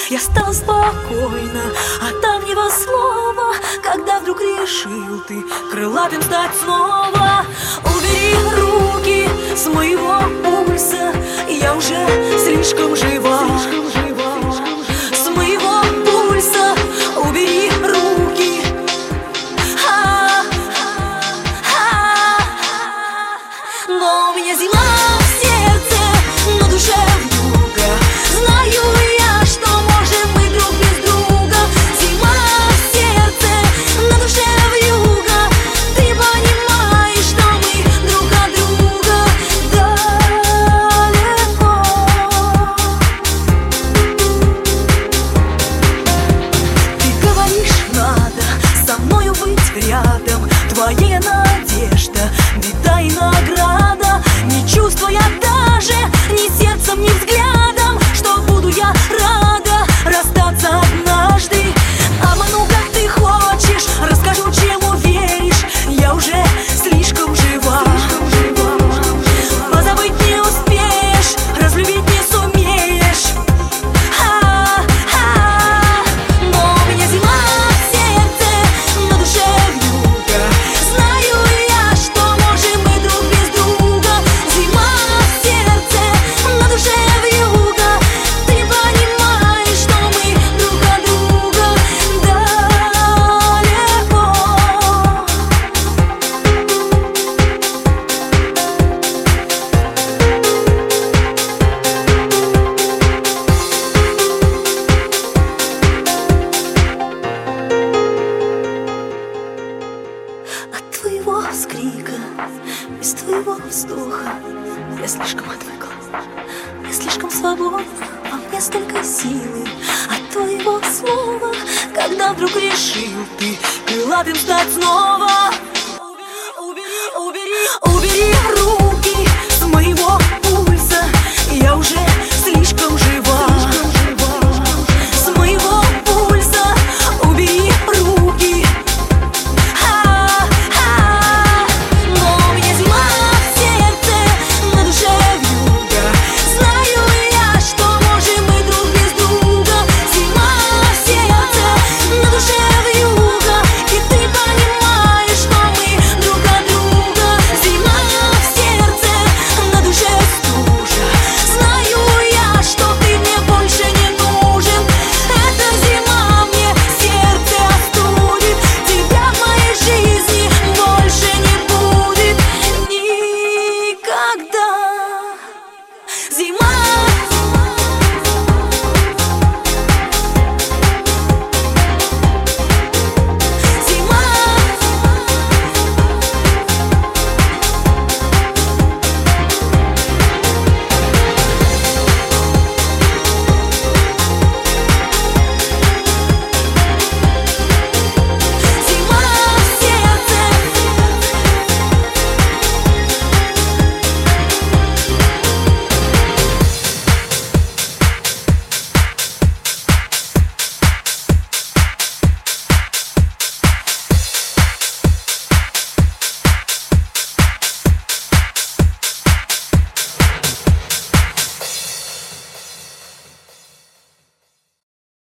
я стала спокойна от давнего слова, когда вдруг решил ты крылатым стать снова. Убери руки с моего пульса, я уже слишком жива. С моего пульса убери руки. Но у меня зима в сердце, на душе вьюга. Знаю я, что можем мы друг без друга. Зима в сердце, на душе вьюга. Ты понимаешь, что мы друг от друга далеко. Ты говоришь, надо со мною быть рядом. Твоя надежда, беда и награда. Не чувствуя даже ни сердцем, ни взглядом, что буду я рада расстаться однажды. Обману, как ты хочешь, расскажу, чему веришь. Я уже слишком жива. Позабыть не успеешь, разлюбить не сумеешь. Но у меня зима в сердце, на душе вьюга. Знаю я, что можем мы друг без друга. Зима в сердце, на душе вьюга. Ты понимаешь, что мы друг от друга далеко. От твоего вскрика, без твоего вздоха я слишком отвыкла, я слишком свободна, во мне столько силы. От твоего слова, когда вдруг решил ты крылатым стать снова.